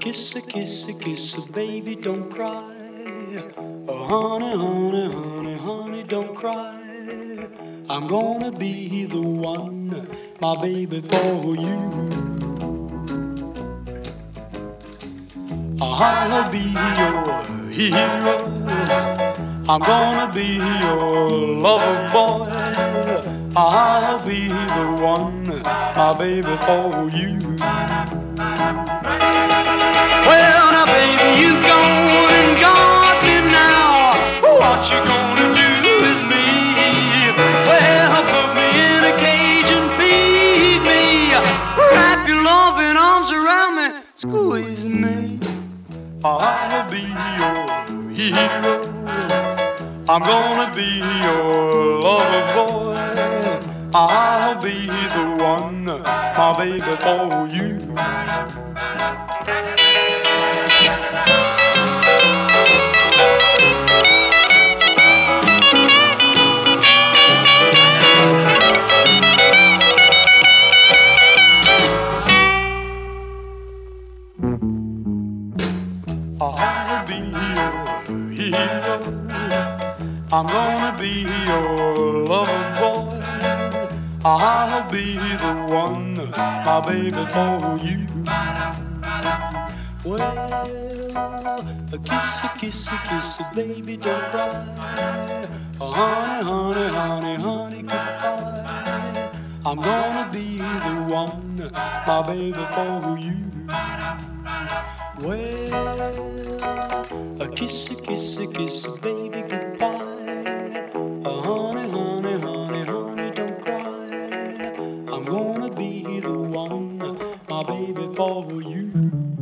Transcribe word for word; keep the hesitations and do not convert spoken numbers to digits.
kiss, a kiss, a kiss, a baby, don't cry. Oh, honey, honey, honey, honey, don't cry. I'm gonna be the one, my baby, for you. I'll be your hero. I'm gonna be your lover boy. I'll be the one, my baby, for you. Well, now, baby, you gone and got me now. What you gonna do with me? Well, put me in a cage and feed me. Wrap your loving arms around me, squeeze me. I'll be your hero. I'm gonna be your lover boy. I'll be the one, my baby, for you. I'll be your hero. I'm gonna be your lover boy. I'll be the one, my baby, for you. Well, a kiss, a kiss, a kiss, a baby, don't cry. Oh, honey, honey, honey, honey, goodbye. I'm gonna be the one, my baby, for you. Well, a kiss, a kiss, a kiss, a baby, goodbye. Oh, honey, honey, honey, honey, don't cry. I'm gonna be the one, my baby, for you.